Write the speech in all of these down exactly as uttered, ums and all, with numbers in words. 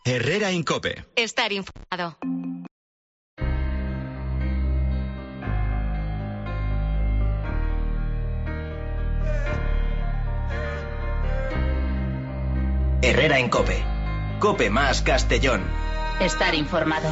Herrera Incope. Estar informado. Herrera Incope. Cope más Castellón. Estar informado.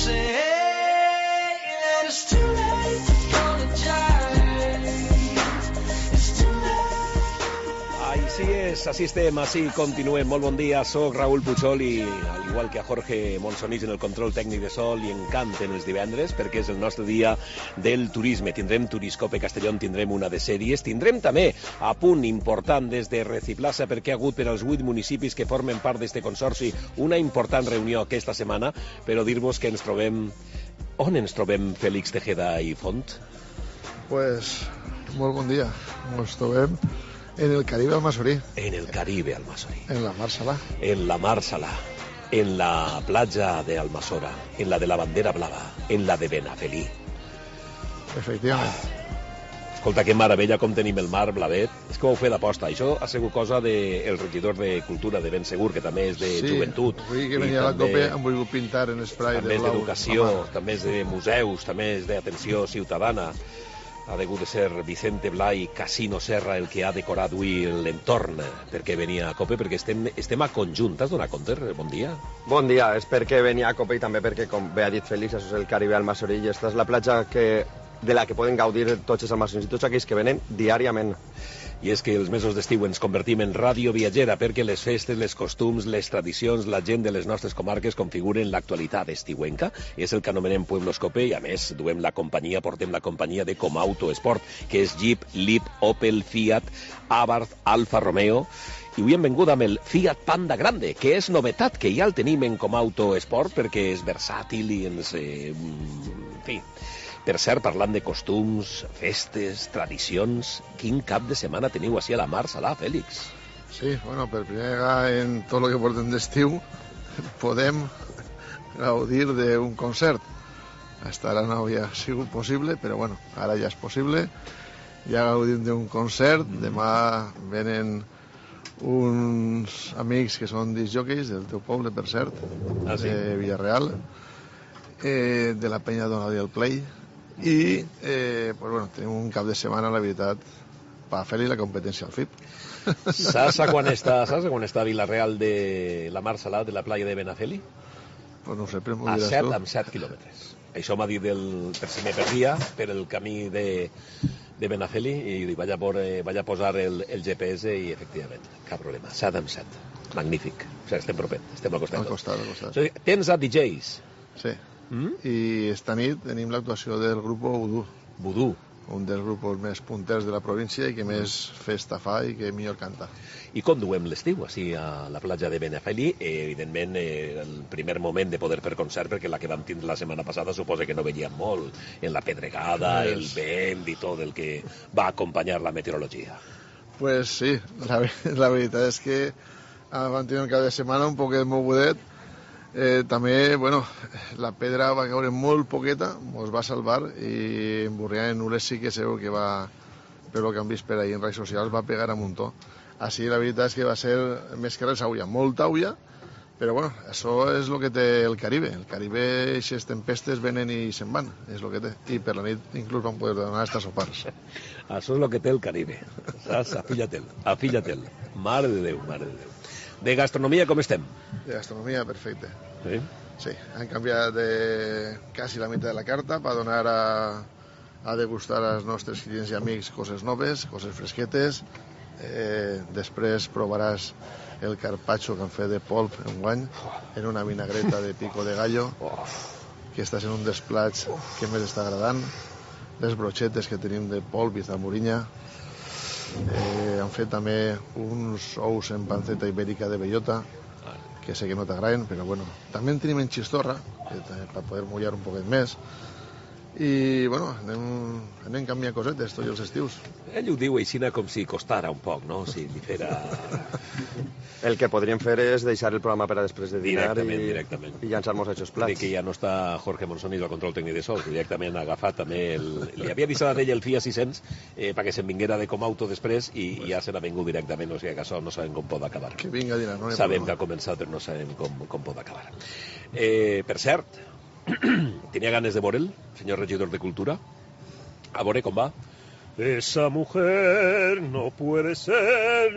Així és, així estem, així continuem. Molt bon dia, soc Raúl Puchol i, al igual que a Jorge Monsonís en el control tècnic de Sol, i encanten els divendres perquè és el nostre dia del turisme. Tindrem Turiscope Castellón, tindrem una de sèries, tindrem també a punt important des de Reciplaça perquè ha hagut per als vuit municipis que formen part d'este consorci una important reunió aquesta setmana, però dir-vos que ens trobem... On ens trobem, Fèlix Tejeda i Font? Pues, molt bon dia. Ens trobem en el Caribe Almasorí. En el Caribe Almasorí. En la Mar Salà. En la Mar Salà. En la platja de Almasora. En la de la Bandera Blava. En la de Benafelí. Efectivament. Ah. Escolta, que meravella com tenim el mar, Blavet. És que ho heu fet d'aposta. Això ha sigut cosa del regidor de Cultura, de Ben Segur, que també és de sí, joventut. Sí, que venia a la Cope han volgut pintar en esprai de blau. També és d'educació, també és de museus, també és d'atenció ciutadana. Ha degut de ser Vicente Blai Casino Serra el que ha decorat avui l'entorn perquè venia a Cope, perquè estem, estem a conjunt. T'has donat compte? Bon dia. Bon dia, és perquè venia a Cope i també perquè, com bé ha dit Fèlix, això és el Caribe Almasorí i esta és la platja que, de la que poden gaudir tots els almasorins i tots aquells que venen diàriament. I és que els mesos d'estiu ens convertim en ràdio viatgera perquè les festes, les costums, les tradicions, la gent de les nostres comarques configuren l'actualitat estiuenca. És el que anomenem Pueblos Cope i, a més, duem la companyia, portem la companyia de Comauto Esport, que és Jeep, Leap, Opel, Fiat, Abarth, Alfa Romeo. I avui hem vengut amb el Fiat Panda Grande, que és novetat, que ja el tenim en Comauto Esport perquè és versàtil i ens... Eh, en fi... Per cert, parlant de costums, festes, tradicions, quin cap de setmana teniu així a la Mar Salà, Fèlix? Sí, bueno, per primera vegada en tot el que portem d'estiu podem gaudir d'un concert. Hasta ara no havia sigut possible, però bueno, ara ja és possible. Ja gaudim d'un concert. Demà venen uns amics que són discjòqueis del teu poble, per cert, ah, sí? De Villarreal, eh, de la penya Donald del Play. I eh, pues bueno, tenim un cap de setmana, la veritat, per fer-li la competència al F I P. Saps a quan està, saps a quan està a Vilareal de la Mar Salà, de la playa de Benafeli? Pues no sé, però m'ho a diràs set, tu. amb set quilòmetres. Això m'ha dit, el, per si me perdia, per el camí de, de Benafeli, i vaig a, por, eh, vaig a posar el, el G P S i, efectivament, cap problema. set amb set. Magnífic. O sigui, estem propet, estem al costat. Al costat, al costat. O sigui, tens a D Js? Sí. Mm? I esta nit tenim l'actuació del grup Voodoo. Voodoo. Un dels grups més punters de la província i que més festa fa i que millor canta. I com duem l'estiu, així a la platja de Benafeli? Eh, evidentment, eh, el primer moment de poder fer concert, perquè la que vam tindre la setmana passada suposa que no veníem molt, en la pedregada, sí, el vent i tot el que va acompanyar la meteorologia. Pues sí, la, la veritat és que vam tenir un cap de setmana un poquet mogudet. Eh, també, bueno, la pedra va caure molt poqueta, ens va salvar, i en Burrià, en Nules, sí que segur que va, per el que han vist per ahir en redes socials, va pegar a muntó. Així la veritat és que va ser més que res aulla, molta aulla, però bueno, això és el que té el Caribe. El Caribe, aquestes tempestes venen i se'n van, és el que té. I per la nit inclús van poder donar estas sopars. Això és el que té el Caribe, saps? Afillate'l, afillate'l. Mare de Déu, mare de Déu. De gastronomia, com estem? De gastronomia, perfecte. Sí? Sí, han canviat de quasi la meitat de la carta per donar a, a degustar als nostres clients i amics coses noves, coses fresquetes. Eh, després provaràs el carpaccio que han fet de polp enguany en una vinagreta de pico de gallo, que està sent un dels plats que més està agradant. Les brochetes que tenim de polp i zamorinya. Eh, han fet també uns ous en panceta ibèrica de bellota, que sé que no t'agraden, però bueno. També en tenim en xistorra, que, per poder mullar un poquet més. i bueno, anem, anem canviant cosetes tots els estius. Ell ho diu així com si costara un poc, no? Si li fera... El que podríem fer és deixar el programa per a després de dinar Directament, i, directament. i llançar-nos a aquests Dir plats. que ja no està Jorge Monsonis al control tècnic de so, directament ha agafat també el... Li havia avisat a ell el Fiat sis cents eh, perquè se'n vinguera de Comauto després i, i ja se n'ha vingut directament, o sigui que això no sabem com pot acabar. Que vinga a dinar, no hi ha Sabem problema. que ha començat, però no sabem com, com pot acabar. Eh, per cert, tenia ganes de veure'l, senyor regidor de Cultura? A veure com va. Esa mujer no puede ser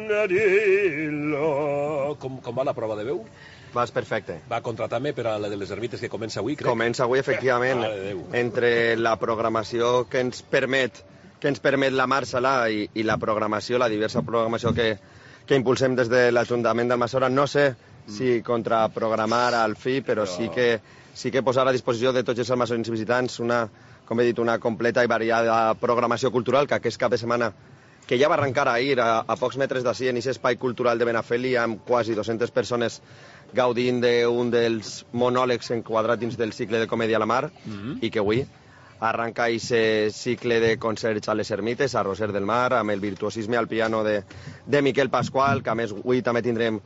nadie. Com, com va la prova de veu? Vas perfecte. Va contratar-me per a la de les ermites que comença avui, crec. Comença avui, efectivament, Mare de Déu. entre la programació que ens permet que ens permet la Marsalà i, i la programació, la diversa programació que, que impulsem des de l'Ajuntament d'Almassora. No sé si contraprogramar al fi, però, però... sí que sí que posar a disposició de tots els almassorins i visitants una, com he dit, una completa i variada programació cultural que aquest cap de setmana, que ja va arrencar ahir a, a pocs metres d'ací en aquest espai cultural de Benafeli amb quasi dues-centes persones gaudint d'un dels monòlegs enquadrat dins del cicle de Comèdia a la Mar, mm-hmm. i que avui arranca aquest cicle de concerts a les Ermites, a Roser del Mar, amb el virtuosisme al piano de, de Miquel Pasqual, que a més avui també tindrem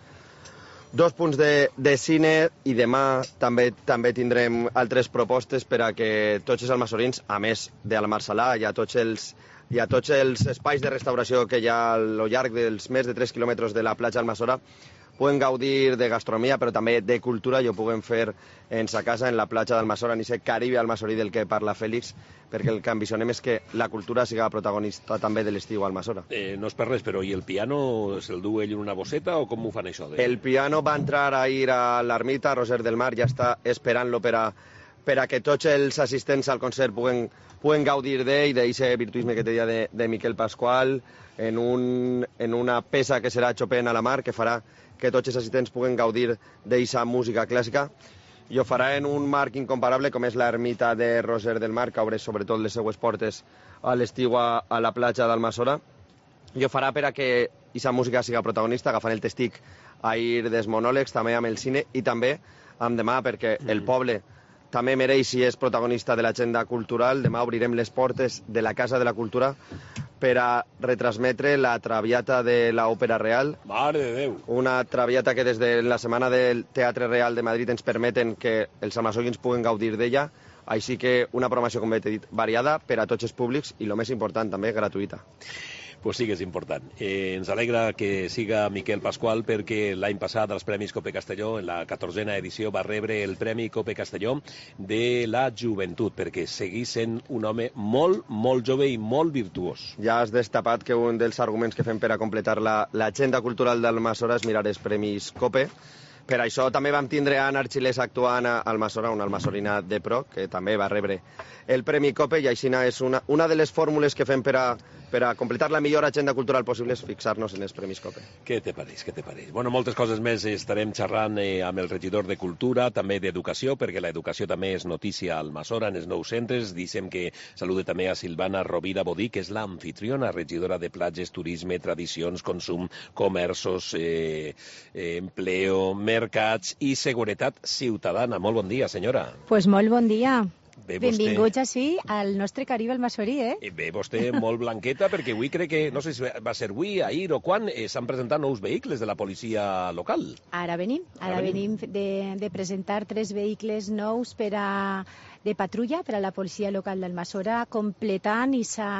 dos punts de, de cine i demà també també tindrem altres propostes per a que tots els almassorins, a més de la Marsalà, i a tots els, i a tots els espais de restauració que hi ha al llarg dels més de tres quilòmetres de la platja Almassora, puguen gaudir de gastronomia, però també de cultura, i ho puguem fer en sa casa, en la platja d'Almassora, en aquest Caribe almassorí del que parla Fèlix, perquè el que ambicionem és que la cultura siga protagonista també de l'estiu a Almassora. Eh, no és per res, però i el piano se'l du ell en una bosseta o com ho fan això? De... El piano va entrar ahir a l'ermita, a Roser del Mar, ja està esperant-lo per a, per a que tots els assistents al concert puguen, puguen gaudir d'ell, d'aquest virtuisme que te deia de, de Miquel Pasqual, en, un, en una peça que serà Chopin a la Mar, que farà que tots els assistents puguen gaudir d'aquesta música clàssica, i ho farà en un marc incomparable com és l'ermita de Roser del Mar, que obre sobretot les seues portes a l'estiu a, a la platja d'Almassora, i ho farà per a que aquesta música siga protagonista, agafant el testic ahir dels monòlegs, també amb el cine, i també amb demà, perquè mm. el poble també mereix i és protagonista de l'agenda cultural. Demà obrirem les portes de la Casa de la Cultura per a retransmetre la Traviata de l'Òpera Real. Mare de Déu! Una Traviata que des de la setmana del Teatre Real de Madrid ens permeten que els almassorins puguen gaudir d'ella. Així que una programació, com he dit, variada per a tots els públics i, el més important, també gratuïta. Pues sí que és important. Eh, ens alegra que siga Miquel Pasqual perquè l'any passat als Premis Cope Castelló, en la catorzena edició, va rebre el Premi Cope Castelló de la joventut, perquè seguís sent un home molt, molt jove i molt virtuós. Ja has destapat que un dels arguments que fem per a completar l'agenda la, cultural d'Almassora és mirar els Premis Cope. Per això també vam tindre Anna Arxilés actuant a Almassora, una almassorina de pro, que també va rebre el Premi Cope, i així és una, una de les fórmules que fem per a, per a completar la millor agenda cultural possible és fixar-nos en els Premis Cope. Què te pareix, què te pareix? Bueno, moltes coses més estarem xerrant eh, amb el regidor de Cultura, també d'Educació, perquè l'educació també és notícia a Almassora, en els nous centres. Dicem que salude també a Silvana Rovira Bodí, que és l'anfitriona, regidora de platges, turisme, tradicions, consum, comerços, eh, eh, empleo, mercats i seguretat ciutadana. Molt bon dia, senyora. Pues molt bon dia. Bé, benvinguts així al nostre Caribe almassorí, eh? Bé, vostè molt blanqueta, perquè avui crec que, no sé si va ser avui, ahir o quan, eh, s'han presentat nous vehicles de la policia local. Ara venim, ara, ara venim, venim de, de presentar tres vehicles nous per a, de patrulla per a la policia local d'Almassora, completant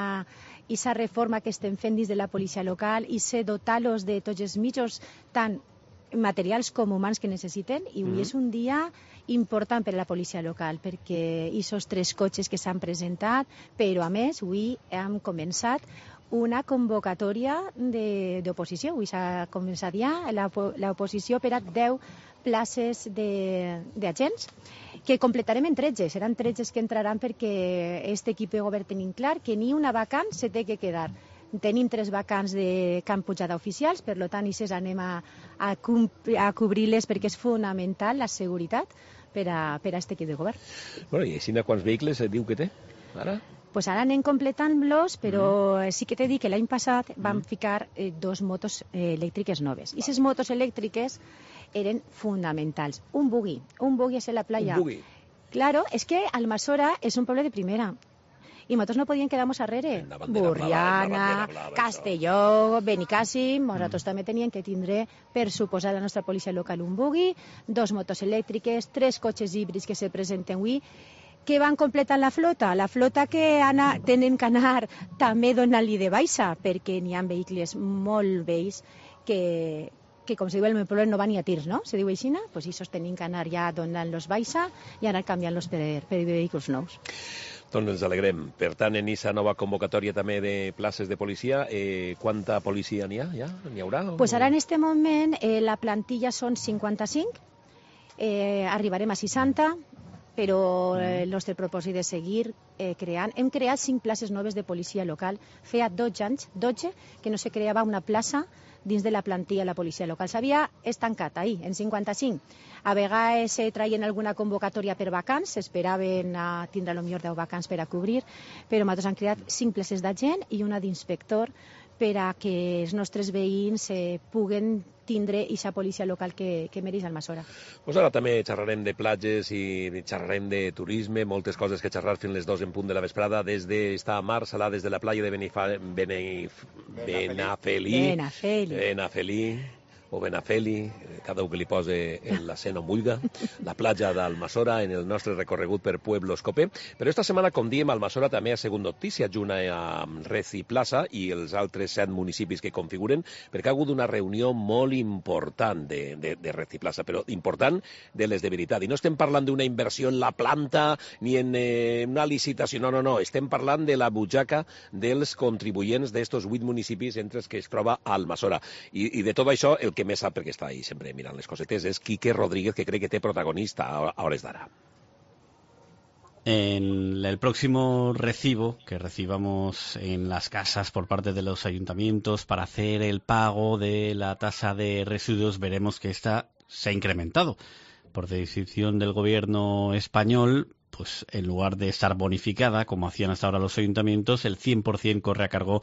aquesta reforma que estem fent dins de la policia local i se dotar-los de tots els mitjans, tant materials com humans que necessiten, i avui mm-hmm. és un dia important per a la policia local, perquè aquests tres cotxes que s'han presentat, però a més avui hem començat una convocatòria d'oposició. Avui s'ha començat ja l'oposició per a deu places d'agents, que completarem en tretze. Seran tretze que entraran perquè aquest equip de govern tenim clar que ni una vacant se té que quedar. Tenim tres vacants de camp pujada oficials, per tant, i anem a, a, a cobrir-les perquè és fonamental la seguretat per a, per a aquest equip de govern. Bueno, i així quants vehicles diu que té, ara? Pues ara anem completant-los, però mm. sí que t'he dit que l'any passat vam mm. ficar eh, dos motos eh, elèctriques noves. I aquestes motos elèctriques eren fonamentals. Un buggy. Un buggy és a la playa. Un buggy. Claro, es que Almassora es un pueblo de primera. I nosaltres no podíem quedar-nos arrere. Borriana, Castelló, Benicàssim, nosaltres mm. també teníem que tindre, per suposar, la nostra policia local un bugui, dos motos elèctriques, tres cotxes híbrids que se presenten avui, que van completant la flota. La flota que ana, tenen que anar també donant-li de baixa, perquè n'hi ha vehicles molt vells que, que com se diu el meu poble, no van ni a tirs, no? Se diu així, doncs pues això tenim que anar ja donant-los baixa i anar canviant-los per, per vehicles nous. Doncs ens alegrem. Per tant, en aquesta nova convocatòria també de places de policia, eh, quanta policia n'hi ha? Ja? N'hi haurà? O... Pues ara en este moment eh, la plantilla són cinquanta-cinc, eh, arribarem a seixanta, però el nostre propòsit és seguir eh, creant. Hem creat cinc places noves de policia local. Feia dotze anys, dotze, que no se creava una plaça dins de la plantilla de la policia local. S'havia estancat ahí, en cinquanta-cinc. A vegades se traien alguna convocatòria per vacants, s'esperaven a tindre potser deu vacants per a cobrir, però nosaltres hem creat cinc places d'agent i una d'inspector per a que els nostres veïns eh, puguen tindre aquesta policia local que, que mereix Almassora. Pues ara també xerrarem de platges i xerrarem de turisme, moltes coses que xerrar fins les dos en punt de la vesprada, des d'esta mar salà, des de la playa de Benifa, Benif, Benafeli, Benafeli, Benafeli, o Benafeli, cada un que li posa l'accent on vulga, la platja d'Almassora en el nostre recorregut per Pueblos Cope. Però esta setmana, com diem, Almassora també ha sigut notícia, junt amb Reci Plaça i els altres set municipis que configuren, perquè ha hagut una reunió molt important de, de, de Reci Plaça, però important de les de veritat. I no estem parlant d'una inversió en la planta ni en eh, una licitació, no, no, no, estem parlant de la butxaca dels contribuents d'estos vuit municipis entre els que es troba Almassora. I, i de tot això, el que més sap, perquè està ahí sempre mirant les cosetes, és Quique Rodríguez, que cree que té protagonista a hores d'ara. En el próximo recibo que recibamos en las casas por parte de los ayuntamientos para hacer el pago de la tasa de residuos, veremos que esta se ha incrementado. Por decisión del gobierno español, pues en lugar de estar bonificada, como hacían hasta ahora los ayuntamientos, el cien por ciento corre a cargo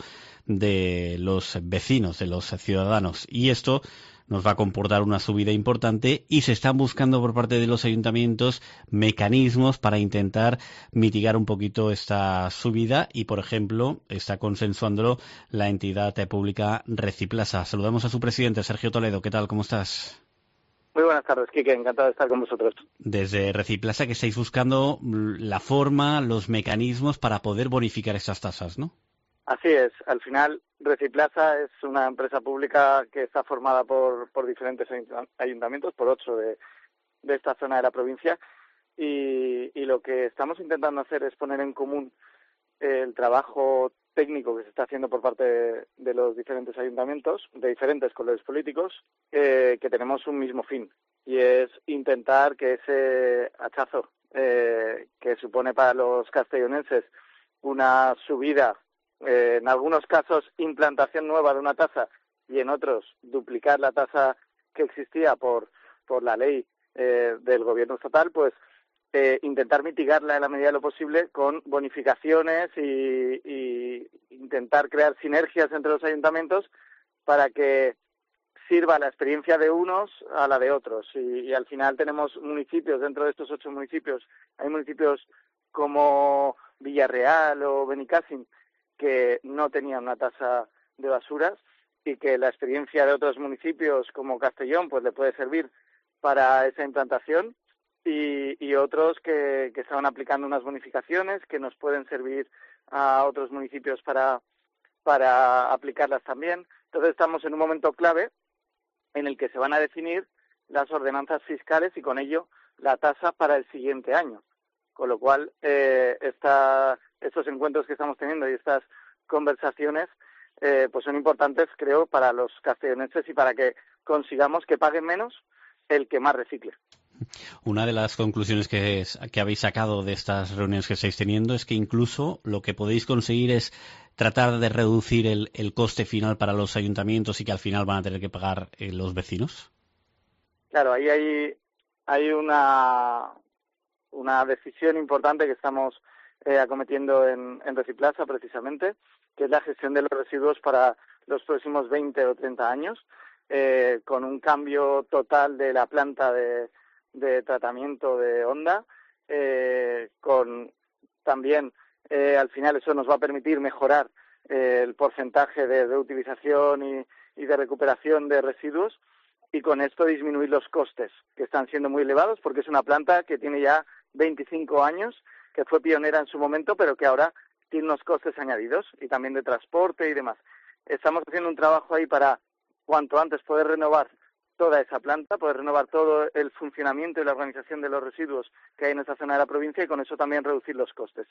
de los vecinos, de los ciudadanos. Y esto nos va a comportar una subida importante y se están buscando por parte de los ayuntamientos mecanismos para intentar mitigar un poquito esta subida y, por ejemplo, está consensuándolo la entidad pública Reci Plaça. Saludamos a su presidente, Sergio Toledo. ¿Qué tal? ¿Cómo estás? Muy buenas tardes, Quique. Encantado de estar con vosotros. Desde Reci Plaça, que estáis buscando la forma, los mecanismos para poder bonificar estas tasas, ¿no? Así es. Al final, Reci Plaça es una empresa pública que está formada por, por diferentes ayuntamientos, por ocho de, de esta zona de la provincia, y, y lo que estamos intentando hacer es poner en común el trabajo técnico que se está haciendo por parte de, de los diferentes ayuntamientos, de diferentes colores políticos, eh, que tenemos un mismo fin, y es intentar que ese hachazo eh, que supone para los castellonenses una subida, eh, en algunos casos implantación nueva de una tasa y en otros duplicar la tasa que existía por, por la ley eh, del gobierno estatal, pues Eh, intentar mitigarla en la medida de lo posible con bonificaciones y, y intentar crear sinergias entre los ayuntamientos para que sirva la experiencia de unos a la de otros. Y, y al final tenemos municipios, dentro de estos ocho municipios, hay municipios como Villarreal o Benicàssim que no tenían una tasa de basuras y que la experiencia de otros municipios como Castellón pues le puede servir para esa implantación. Y, y otros que, que estaban aplicando unas bonificaciones que nos pueden servir a otros municipios para, para aplicarlas también. Entonces estamos en un momento clave en el que se van a definir las ordenanzas fiscales y con ello la tasa para el siguiente año. Con lo cual, eh, esta, estos encuentros que estamos teniendo y estas conversaciones eh, pues son importantes, creo, para los castellonenses y para que consigamos que paguen menos el que más recicle. Una de las conclusiones que, es, que habéis sacado de estas reuniones que estáis teniendo es que incluso lo que podéis conseguir es tratar de reducir el, el coste final para los ayuntamientos y que al final van a tener que pagar eh, los vecinos. Claro, ahí hay, hay una, una decisión importante que estamos eh, acometiendo en, en Reci Plaça precisamente, que es la gestión de los residuos para los próximos veinte o treinta años, eh, con un cambio total de la planta de de tratamiento de Onda eh, con también, eh, al final eso nos va a permitir mejorar eh, el porcentaje de reutilización y, y de recuperación de residuos, y con esto disminuir los costes, que están siendo muy elevados, porque es una planta que tiene ya veinticinco años, que fue pionera en su momento, pero que ahora tiene unos costes añadidos, y también de transporte y demás. Estamos haciendo un trabajo ahí para cuanto antes poder renovar toda esa planta, poder renovar todo el funcionamiento y la organización de los residuos que hay en esta zona de la provincia, y con eso también reducir los costes.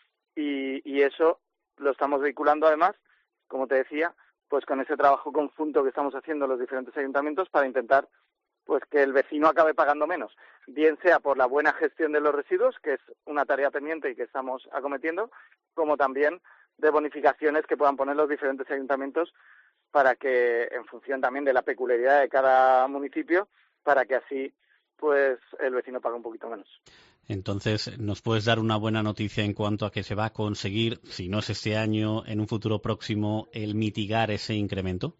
Y, y eso lo estamos vehiculando además, como te decía, pues con ese trabajo conjunto que estamos haciendo los diferentes ayuntamientos para intentar pues que el vecino acabe pagando menos, bien sea por la buena gestión de los residuos, que es una tarea pendiente y que estamos acometiendo, como también de bonificaciones que puedan poner los diferentes ayuntamientos para que, en función también de la peculiaridad de cada municipio, para que así pues el vecino pague un poquito menos. Entonces, ¿nos puedes dar una buena noticia en cuanto a que se va a conseguir, si no es este año, en un futuro próximo, el mitigar ese incremento?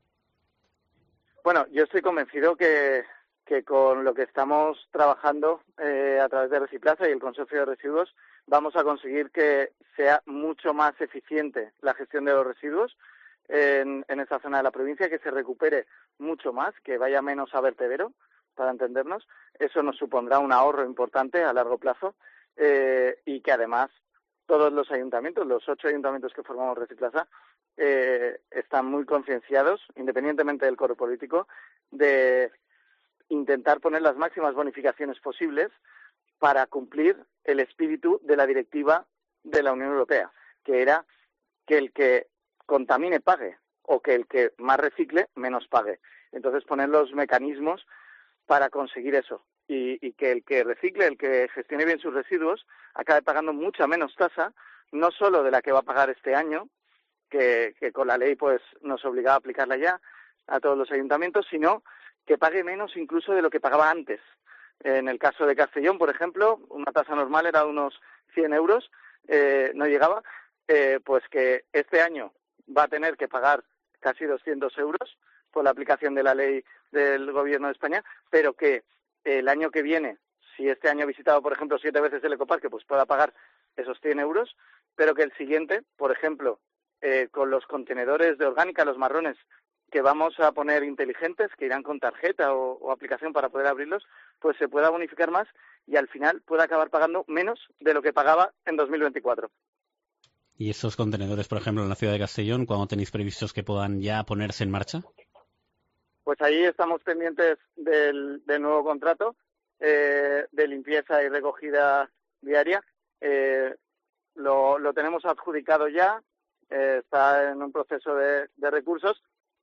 Bueno, yo estoy convencido que, que con lo que estamos trabajando eh, a través de Reciplaza y el Consorcio de Residuos, vamos a conseguir que sea mucho más eficiente la gestión de los residuos en, en esta zona de la provincia, que se recupere mucho más, que vaya menos a vertedero, para entendernos. Eso nos supondrá un ahorro importante a largo plazo, eh, y que además todos los ayuntamientos, los ocho ayuntamientos que formamos Reciplaza, eh, están muy concienciados, independientemente del color político, de intentar poner las máximas bonificaciones posibles para cumplir el espíritu de la directiva de la Unión Europea, que era que el que contamine pague, o que el que más recicle menos pague. Entonces, poner los mecanismos para conseguir eso, y, y que el que recicle, el que gestione bien sus residuos, acabe pagando mucha menos tasa, no solo de la que va a pagar este año, que, que con la ley pues nos obligaba a aplicarla ya a todos los ayuntamientos, sino que pague menos incluso de lo que pagaba antes. En el caso de Castellón, por ejemplo, una tasa normal era de unos cien euros, eh, no llegaba, eh, pues que este año va a tener que pagar casi doscientos euros por la aplicación de la ley del Gobierno de España, pero que el año que viene, si este año ha visitado, por ejemplo, siete veces el ecoparque, pues pueda pagar esos cien euros, pero que el siguiente, por ejemplo, eh, con los contenedores de orgánica, los marrones, que vamos a poner inteligentes, que irán con tarjeta o, o aplicación para poder abrirlos, pues se pueda bonificar más y al final pueda acabar pagando menos de lo que pagaba en dos mil veinticuatro. ¿Y estos contenedores, por ejemplo, en la ciudad de Castellón, cuándo tenéis previstos que puedan ya ponerse en marcha? Pues ahí estamos pendientes del, del nuevo contrato eh, de limpieza y recogida diaria. Eh, lo, lo tenemos adjudicado ya, eh, está en un proceso de, de recursos,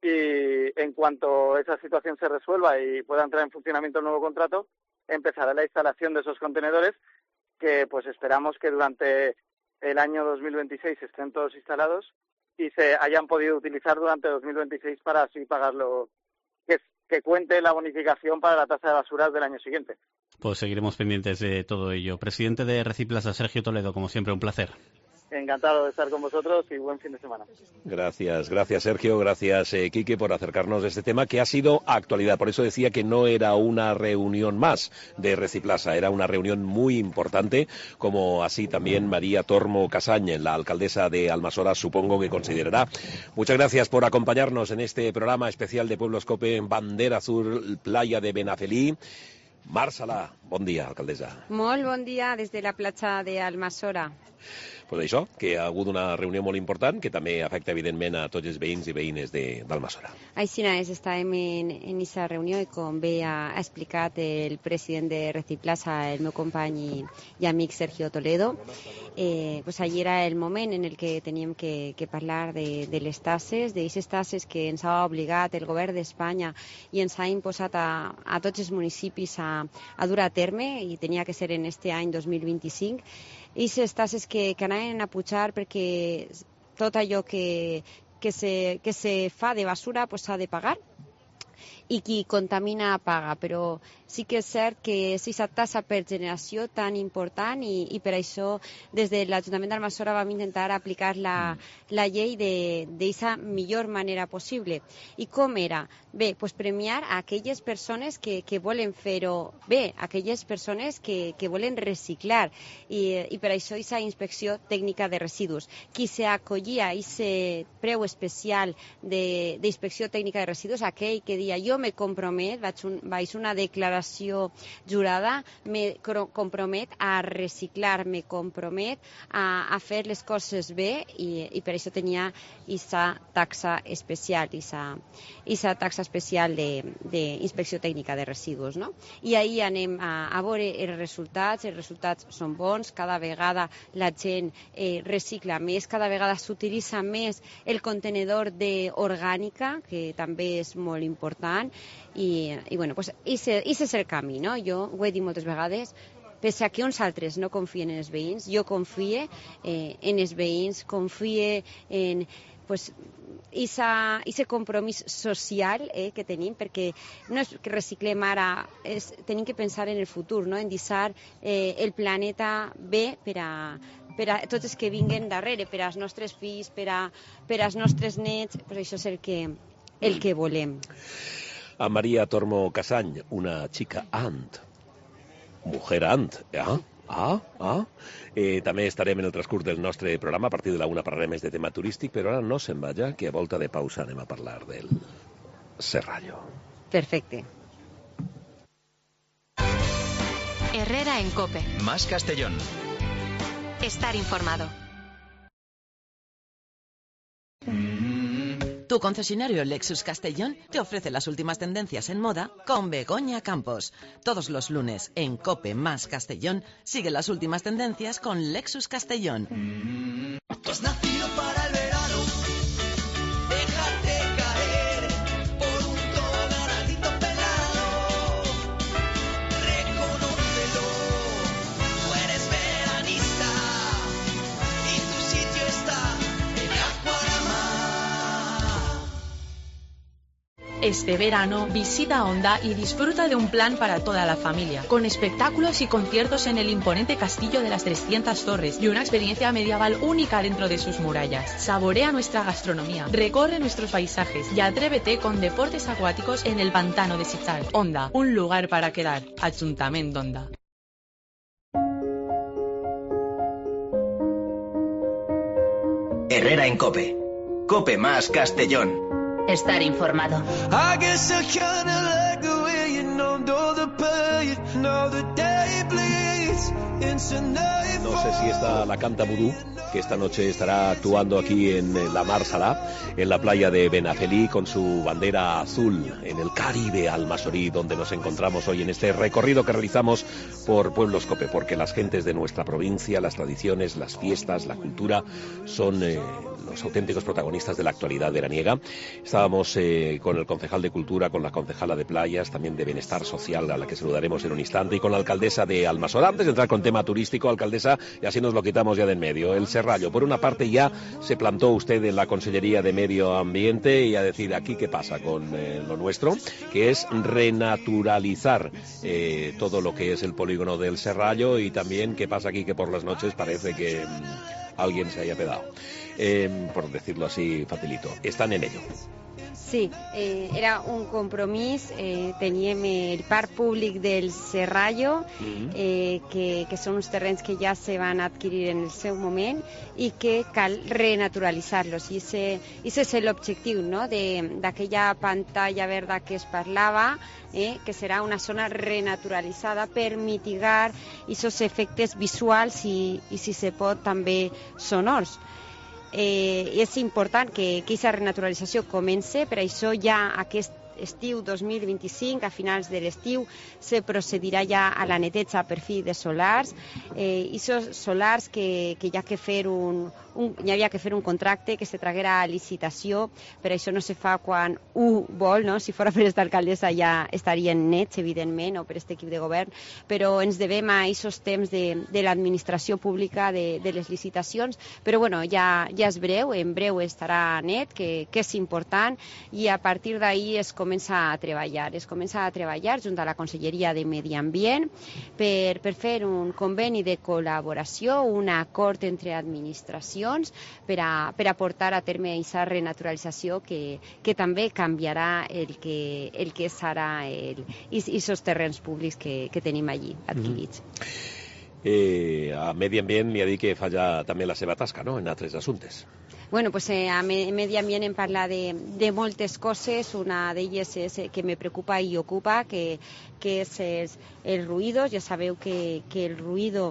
y en cuanto esa situación se resuelva y pueda entrar en funcionamiento el nuevo contrato, empezará la instalación de esos contenedores, que pues esperamos que durante el año dos mil veintiséis estén todos instalados y se hayan podido utilizar durante dos mil veintiséis para así pagarlo, que, que cuente la bonificación para la tasa de basuras del año siguiente. Pues seguiremos pendientes de todo ello. Presidente de Reciplaza, Sergio Toledo, como siempre, un placer. Encantado de estar con vosotros y buen fin de semana. Gracias, gracias Sergio, gracias eh, Quique por acercarnos a este tema que ha sido actualidad. Por eso decía que no era una reunión más de Reciplaza, era una reunión muy importante, como así también María Tormo Casañ, la alcaldesa de Almasora, supongo que considerará. Muchas gracias por acompañarnos en este programa especial de Pueblos COPE, Bandera Azul, Playa de Benafelí. Mar Salà, bon dia, alcaldessa. Molt bon dia des de la platja d'Almassora. Pues això, que ha hagut una reunió molt important que també afecta evidentment a tots els veïns i veïnes d'Almassora. Així és, estàvem en aquesta reunió i com bé ha explicat el president de Reciplaza, el meu company i, i amic Sergio Toledo, eh, pues allí era el moment en el que teníem que, que parlar de, de les tasses, d'aquestes tasses que ens ha obligat el govern d'Espanya i ens ha imposat a, a tots els municipis a, a dur a terme, i tenia que ser en este any dos mil vint-i-cinc, i les tasses que, que anaven a pujar perquè tot allò que, que, se, que se fa de basura pues, s'ha de pagar. i qui contamina paga, però sí que és cert que és aquesta tassa per generació tan important i, i per això des de l'Ajuntament d'Almassora vam intentar aplicar la, la llei d'aquesta millor manera possible. I com era? Bé, pues premiar a aquelles persones que, que volen fer-ho bé, aquelles persones que, que volen reciclar i, i per això aquesta inspecció tècnica de residus. Qui s'acollia a aquest preu especial d'inspecció tècnica de residus, aquell que dia jo me compromet, vaig, un, vaig una declaració jurada, me compromet a reciclar, me compromet a, a fer les coses bé i, i per això tenia aquesta taxa especial, aquesta taxa especial d'inspecció tècnica de residus. No? I ahir anem a, a veure els resultats, els resultats són bons, cada vegada la gent eh, recicla més, cada vegada s'utilitza més el contenedor d'orgànica, que també és molt important, i, i bueno, pues, ese, ese és el camí, no? Jo ho he dit moltes vegades, pese a que uns altres no confien en els veïns, jo confie eh, en els veïns, confie en pues, ese compromís social eh, que tenim, perquè no és que reciclem ara, és, tenim que pensar en el futur, no? En deixar eh, el planeta bé per a, per a tots els que vinguen darrere, per als nostres fills, per, a, per als nostres nets, pues això és el que, el que volem. A María Tormo Casany, una chica Ant, mujer Ant, ah, ah, ah. Eh, també estarem en el transcurs del nostre programa, a partir de la una parlarem més de tema turístic, però ara no se'n vaja, que a volta de pausa anem a parlar del Serrallo. Perfecte. Herrera en COPE. Más Castellón. Estar informado. Tu concesionario Lexus Castellón te ofrece las últimas tendencias en moda con Begoña Campos. Todos los lunes en COPE más Castellón sigue las últimas tendencias con Lexus Castellón. Tú has nacido para el verano, déjate caer por un tonadito pelado, reconócelo, tú eres veranista y tu sitio está en Aquarama. Este verano visita Onda y disfruta de un plan para toda la familia, con espectáculos y conciertos en el imponente castillo de las trescientas torres y una experiencia medieval única dentro de sus murallas. Saborea nuestra gastronomía, recorre nuestros paisajes y atrévete con deportes acuáticos en el pantano de Sichar. Onda, un lugar para quedar. Ayuntamiento Onda. Herrera en COPE. COPE más Castellón. Estar informado. I guess I kinda like the way you know the pain, know the day bleeds into night. No sé si está la Canta Vudú, que esta noche estará actuando aquí en la Mar Salá, en la playa de Benafelí, con su bandera azul, en el Caribe almasorí, donde nos encontramos hoy en este recorrido que realizamos por Pueblos COPE, porque las gentes de nuestra provincia, las tradiciones, las fiestas, la cultura, son eh, los auténticos protagonistas de la actualidad veraniega. Estábamos eh, con el concejal de Cultura, con la concejala de Playas, también de Bienestar Social, a la que saludaremos en un instante, y con la alcaldesa de Almassora. Antes de entrar con tema turístico, alcaldesa, y así nos lo quitamos ya de en medio. El Serrallo, por una parte, ya se plantó usted en la Consellería de Medio Ambiente y a decir aquí qué pasa con eh, lo nuestro, que es renaturalizar eh, todo lo que es el polígono del Serrallo, y también qué pasa aquí que por las noches parece que mmm, alguien se haya pedado. Eh, por decirlo así facilito, están en ello. Sí, eh, era un compromís, eh, teníem el parc públic del Serrallo, eh, que, que són uns terrenys que ja se van adquirir en el seu moment i que cal renaturalitzar-los. I aquest és l'objectiu, no?, d'aquella pantalla verda que es parlava, eh, que serà una zona renaturalitzada per mitigar aquests efectes visuals i, i si se pot, també sonors. Eh, és important que aquesta renaturalització comence, per això ja aquest estiu dos mil vint-i-cinc, a finals de l'estiu, se procedirà ja a la neteja per fi de solars, eh, i aquests solars que, que hi ha que fer un, un, hi havia que fer un contracte que se traguera a licitació, per això no se fa quan ho vol, no? Si fora per aquesta alcaldessa ja estarien nets, evidentment, o per aquest equip de govern, però ens devem a aquests temps de, de l'administració pública, de, de les licitacions, però bueno, ja, ja és breu, en breu estarà net, que, que és important, i a partir d'ahir es comença comença a treballar. Es comença a treballar junt a la Conselleria de Medi Ambient per, per fer un conveni de col·laboració, un acord entre administracions per a, per a portar a terme aquesta renaturalització que, que també canviarà el que, el que serà aquests terrenys públics que, que tenim allí adquirits. Mm-hmm. Eh, a Medi Ambient li ha dit que fa ja també la seva tasca, no?, en altres assumptes. Bueno, pues eh, a Medi Ambient em parla de, de moltes coses. Una d'elles és que me preocupa i ocupa, que, que és el, el ruïdo. Ja sabeu que, que el ruïdo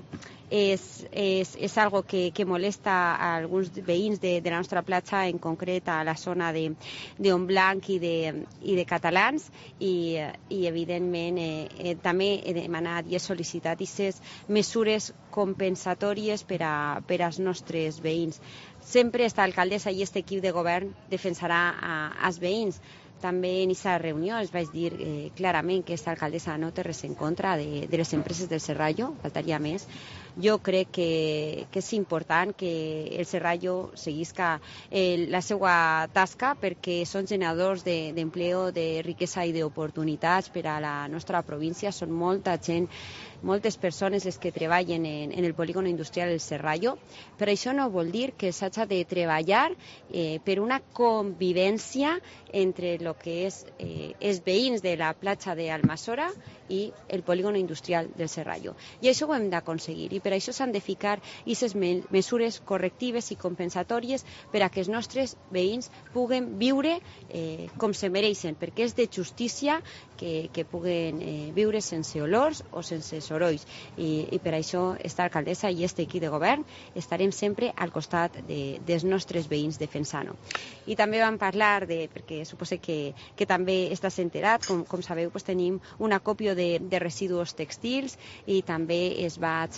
és, és, és algo que, que molesta a alguns veïns de, de la nostra platja, en concret a la zona de, de Montblanc i de, i de Catalans, i, i evidentment eh, eh, també he demanat i he sol·licitat aquestes mesures compensatòries per, a, per als nostres veïns. Sempre esta alcaldessa i aquest equip de govern defensarà a, als veïns. També en aquesta reunió es vaig dir eh, clarament que aquesta alcaldessa no té res en contra de, de les empreses del Serrallo, faltaria més. Jo crec que, que és important que el Serrallo seguisca eh, la seva tasca, perquè són generadors d'empleo, de, de riquesa i d'oportunitats per a la nostra província. Són molta gent, moltes persones les que treballen en, en el polígon industrial del Serrallo, però això no vol dir que s'hagi de treballar eh, per una convivència entre el que és eh, els veïns de la platja d'Almassora i el polígon industrial del Serrallo. I això ho hem d'aconseguir, i per això s'han de ficar aquestes mesures correctives i compensatòries per a que els nostres veïns puguen viure eh, com se mereixen, perquè és de justícia que, que puguen eh, viure sense olors o sense sorolls. I, i per això esta alcaldessa i este equip de govern estarem sempre al costat de, dels nostres veïns defensant-ho. I també vam parlar de, perquè suposo que, que també estàs enterat, com, com sabeu, pues tenim una còpia de, de residus textils, i també es vaig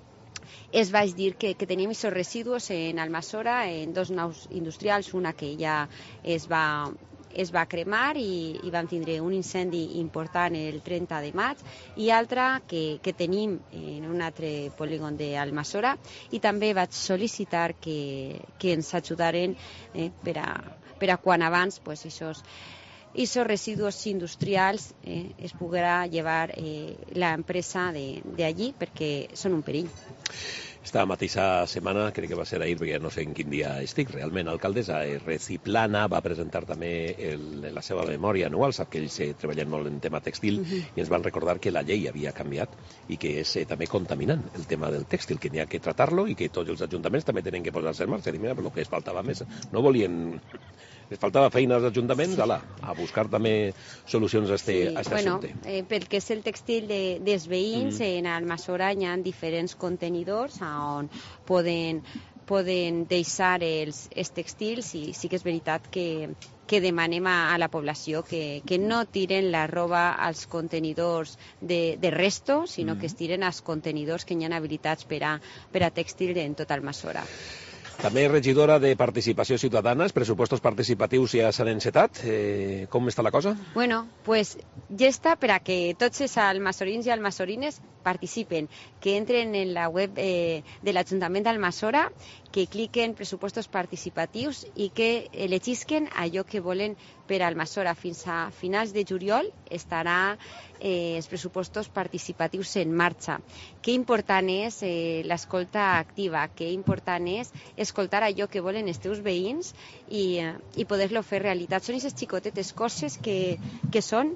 es vaig dir que, que tenim aquests residus en Almassora, en dos naus industrials, una que ja es va es va cremar i, i vam tindre un incendi important el trenta de maig, i altra que, que tenim en un altre polígon d'Almassora, i també vaig sol·licitar que, que ens ajudaren eh, per, a, per a quan abans pues, esos, esos residus industrials eh, es podrà llevar eh, la empresa d'allí, perquè són un perill. Esta mateixa setmana, crec que va ser ahir, perquè no sé en quin dia estic, realment, alcaldessa Reciplana va presentar també el, la seva memòria anual, sap que ells eh, treballen molt en tema textil, uh-huh. i ens van recordar que la llei havia canviat i que és eh, també contaminant el tema del tèxtil, que n'hi ha que tratar-lo i que tots els ajuntaments també tenen que posar-se en marxa. I mira, el que es faltava més, no volien... Les faltava feina als ajuntaments, ala, a buscar també solucions a este, sí, a este bueno, assumpte. Eh, pel que és el textil de, dels veïns, mm. en Almassora hi ha diferents contenidors on poden, poden deixar els, els textils, i sí que és veritat que, que demanem a, a la població que, que no tiren la roba als contenidors de, de resto, sinó mm. que es tiren als contenidors que hi ha habilitats per a, per a textil en tot Almassora. També regidora de Participació Ciutadana, els pressupostos participatius ja s'han encetat. Eh, com està la cosa? Bueno, pues ja està per a que tots els almassorins i almassorines participen, que entren en la web eh, de l'Ajuntament d'Almassora, que cliquen pressupostos participatius i que elegisquen allò que volen per a Almassora. Fins a finals de juliol estarà eh, els pressupostos participatius en marxa. Que important és eh, l'escolta activa, que important és escoltar allò que volen els teus veïns i, eh, i poder-lo fer realitat. Són aquestes xicotetes coses que, que són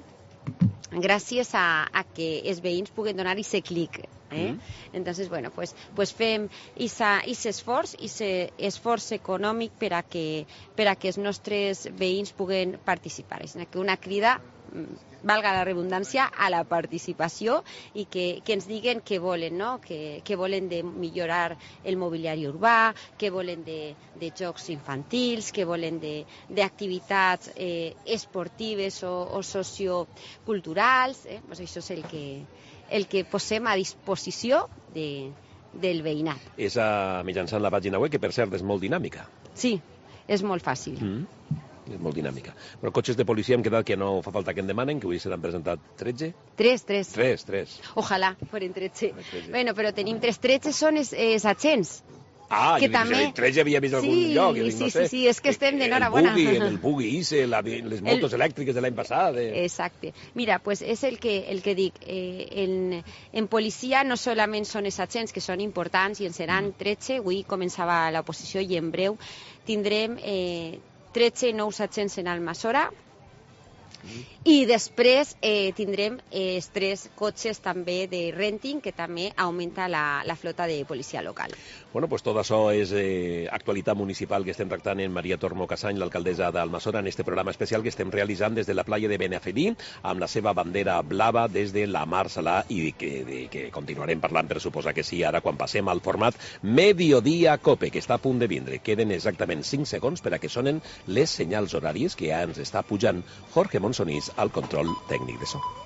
gràcies a, a que els veïns puguen donar aquest clic. Eh? Mm. Entonces, bueno, pues, pues fem aquest esforç, aquest esforç econòmic per a que, per a que els nostres veïns puguen participar. És que una crida, valga la redundància, a la participació, i que, que ens diguen què volen, no? que, que volen de millorar el mobiliari urbà, que volen de, de jocs infantils, que volen d'activitats eh, esportives o, o socioculturals. Eh? Pues això és el que, el que posem a disposició de, del veïnat. És a mitjançant la pàgina web, que per cert és molt dinàmica. Sí, és molt fàcil. Mm. És molt dinàmica. Però cotxes de policia hem quedat que no fa falta que en demanen, que avui se n'han presentat tretze. Tres, tres. Tres, tres. Ojalà foren tretze. Bueno, però tenim tres. tretze són els, els agents. Ah, que jo també... dic, tres ja havia vist algun sí, lloc. Dic, sí, no sí, sé, sí, és que estem d'enhorabona. El buggy, el buggy Ise, la, les motos el... elèctriques de l'any passat. Eh. Exacte. Mira, pues és el que, el que dic. Eh, en, en policia no solament són els agents que són importants i en seran tretze, avui començava l'oposició i en breu tindrem eh, tretze nous agents en Almassora. I després eh, tindrem eh, els tres cotxes també de renting, que també augmenta la, la flota de policia local. Bueno, pues tot això és eh, actualitat municipal que estem tractant en Maria Tormo Casany, l'alcaldessa d'Almassora, en este programa especial que estem realitzant des de la playa de Benaferí, amb la seva bandera blava des de la Mar Salà, i que, de, que continuarem parlant, per suposar que sí, ara quan passem al format Mediodía Cope, que està a punt de vindre. Queden exactament cinc segons per a que sonen les senyals horàries que ja ens està pujant Jorge Monsonís al control tècnic de so.